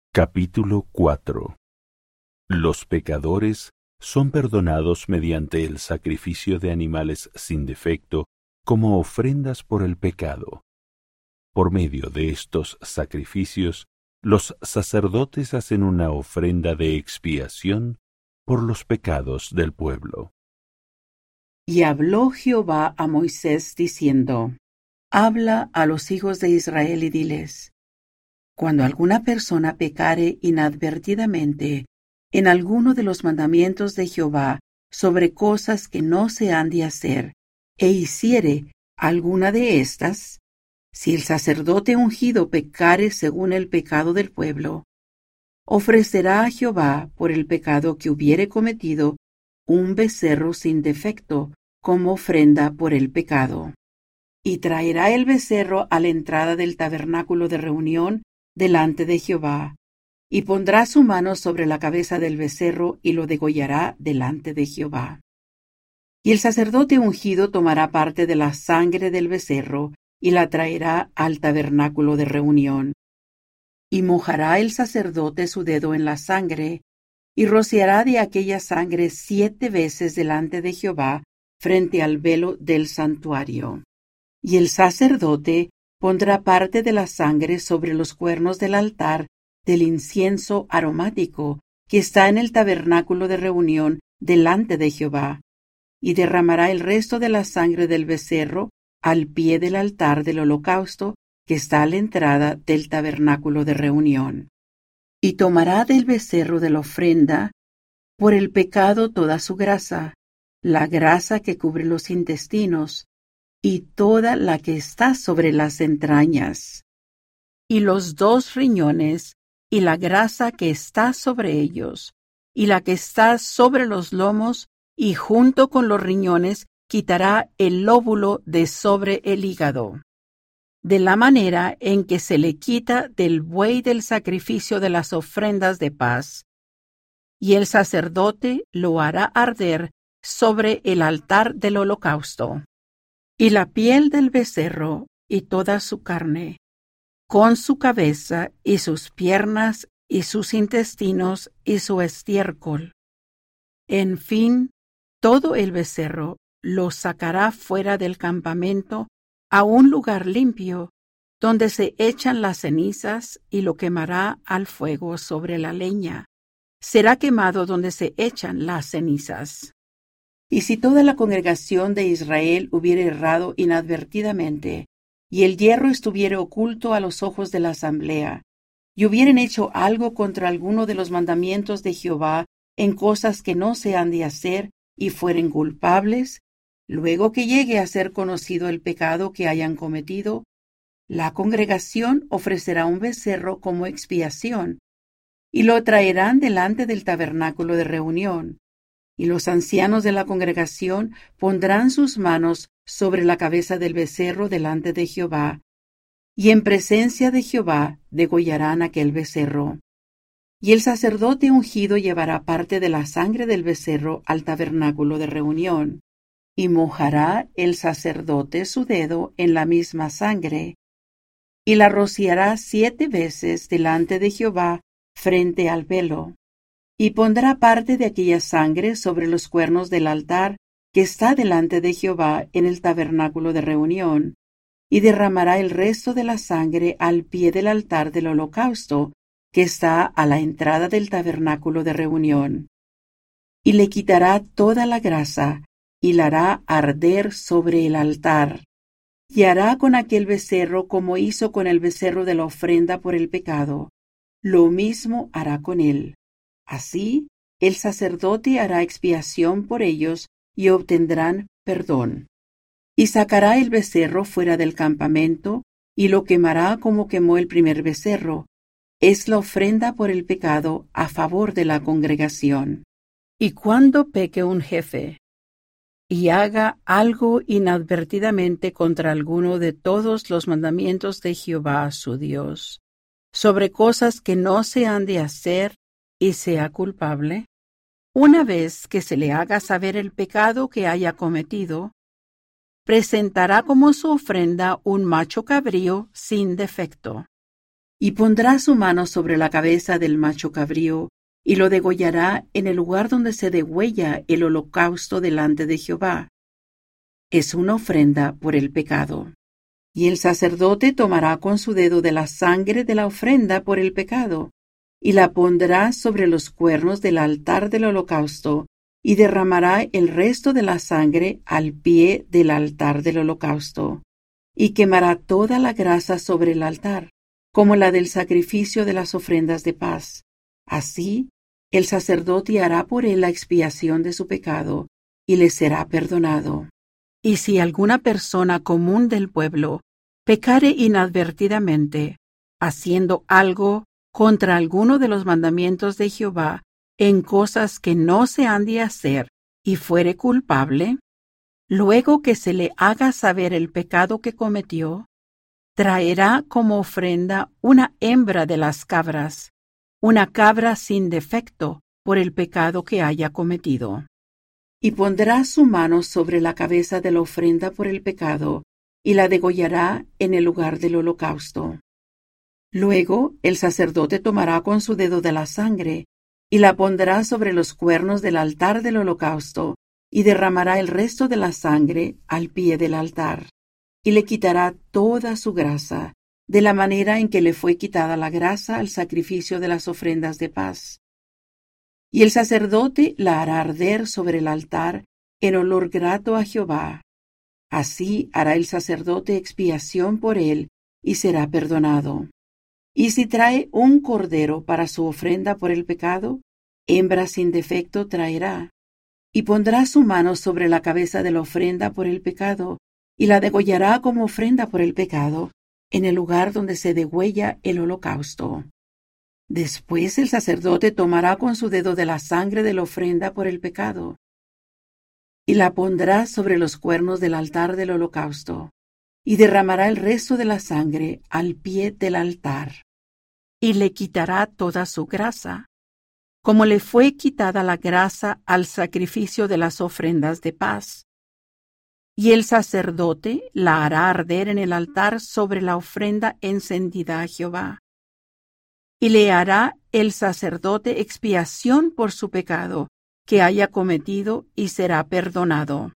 Capítulo 4. Los pecadores son perdonados mediante el sacrificio de animales sin defecto como ofrendas por el pecado. Por medio de estos sacrificios, los sacerdotes hacen una ofrenda de expiación por los pecados del pueblo. Y habló Jehová a Moisés diciendo: Habla a los hijos de Israel y diles: Cuando alguna persona pecare inadvertidamente en alguno de los mandamientos de Jehová sobre cosas que no se han de hacer, e hiciere alguna de estas, si el sacerdote ungido pecare según el pecado del pueblo, ofrecerá a Jehová por el pecado que hubiere cometido un becerro sin defecto como ofrenda por el pecado. Y traerá el becerro a la entrada del tabernáculo de reunión delante de Jehová, y pondrá su mano sobre la cabeza del becerro y lo degollará delante de Jehová. Y el sacerdote ungido tomará parte de la sangre del becerro y la traerá al tabernáculo de reunión. Y mojará el sacerdote su dedo en la sangre, y rociará de aquella sangre 7 veces delante de Jehová frente al velo del santuario. Y el sacerdote pondrá parte de la sangre sobre los cuernos del altar del incienso aromático que está en el tabernáculo de reunión delante de Jehová, y derramará el resto de la sangre del becerro al pie del altar del holocausto que está a la entrada del tabernáculo de reunión. Y tomará del becerro de la ofrenda por el pecado toda su grasa, la grasa que cubre los intestinos, y toda la que está sobre las entrañas, y los 2 riñones, y la grasa que está sobre ellos, y la que está sobre los lomos, y junto con los riñones quitará el lóbulo de sobre el hígado, de la manera en que se le quita del buey del sacrificio de las ofrendas de paz, y el sacerdote lo hará arder sobre el altar del holocausto. Y la piel del becerro y toda su carne, con su cabeza y sus piernas y sus intestinos y su estiércol. En fin, todo el becerro lo sacará fuera del campamento a un lugar limpio, donde se echan las cenizas, y lo quemará al fuego sobre la leña. Será quemado donde se echan las cenizas. Y si toda la congregación de Israel hubiere errado inadvertidamente, y el hierro estuviere oculto a los ojos de la asamblea, y hubieren hecho algo contra alguno de los mandamientos de Jehová en cosas que no se han de hacer, y fueren culpables, luego que llegue a ser conocido el pecado que hayan cometido, la congregación ofrecerá un becerro como expiación, y lo traerán delante del tabernáculo de reunión. Y los ancianos de la congregación pondrán sus manos sobre la cabeza del becerro delante de Jehová, y en presencia de Jehová degollarán aquel becerro. Y el sacerdote ungido llevará parte de la sangre del becerro al tabernáculo de reunión, y mojará el sacerdote su dedo en la misma sangre, y la rociará 7 veces delante de Jehová frente al velo. Y pondrá parte de aquella sangre sobre los cuernos del altar que está delante de Jehová en el tabernáculo de reunión, y derramará el resto de la sangre al pie del altar del holocausto que está a la entrada del tabernáculo de reunión. Y le quitará toda la grasa, y la hará arder sobre el altar. Y hará con aquel becerro como hizo con el becerro de la ofrenda por el pecado. Lo mismo hará con él. Así, el sacerdote hará expiación por ellos y obtendrán perdón. Y sacará el becerro fuera del campamento y lo quemará como quemó el primer becerro. Es la ofrenda por el pecado a favor de la congregación. Y cuando peque un jefe y haga algo inadvertidamente contra alguno de todos los mandamientos de Jehová su Dios, sobre cosas que no se han de hacer, y sea culpable, una vez que se le haga saber el pecado que haya cometido, presentará como su ofrenda un macho cabrío sin defecto. y pondrá su mano sobre la cabeza del macho cabrío, y lo degollará en el lugar donde se degüella el holocausto delante de Jehová. Es una ofrenda por el pecado. Y el sacerdote tomará con su dedo de la sangre de la ofrenda por el pecado, y la pondrá sobre los cuernos del altar del holocausto, y derramará el resto de la sangre al pie del altar del holocausto, y quemará toda la grasa sobre el altar, como la del sacrificio de las ofrendas de paz. Así, el sacerdote hará por él la expiación de su pecado, y le será perdonado. Y si alguna persona común del pueblo pecare inadvertidamente, haciendo algo contra alguno de los mandamientos de Jehová, en cosas que no se han de hacer, y fuere culpable, luego que se le haga saber el pecado que cometió, traerá como ofrenda una hembra de las cabras, una cabra sin defecto por el pecado que haya cometido. Y pondrá su mano sobre la cabeza de la ofrenda por el pecado, y la degollará en el lugar del holocausto. Luego el sacerdote tomará con su dedo de la sangre, y la pondrá sobre los cuernos del altar del holocausto, y derramará el resto de la sangre al pie del altar, y le quitará toda su grasa, de la manera en que le fue quitada la grasa al sacrificio de las ofrendas de paz. Y el sacerdote la hará arder sobre el altar en olor grato a Jehová. Así hará el sacerdote expiación por él, y será perdonado. Y si trae un cordero para su ofrenda por el pecado, hembra sin defecto traerá, y pondrá su mano sobre la cabeza de la ofrenda por el pecado, y la degollará como ofrenda por el pecado, en el lugar donde se degüella el holocausto. Después el sacerdote tomará con su dedo de la sangre de la ofrenda por el pecado, y la pondrá sobre los cuernos del altar del holocausto, y derramará el resto de la sangre al pie del altar, y le quitará toda su grasa, como le fue quitada la grasa al sacrificio de las ofrendas de paz. Y el sacerdote la hará arder en el altar sobre la ofrenda encendida a Jehová. Y le hará el sacerdote expiación por su pecado que haya cometido, y será perdonado.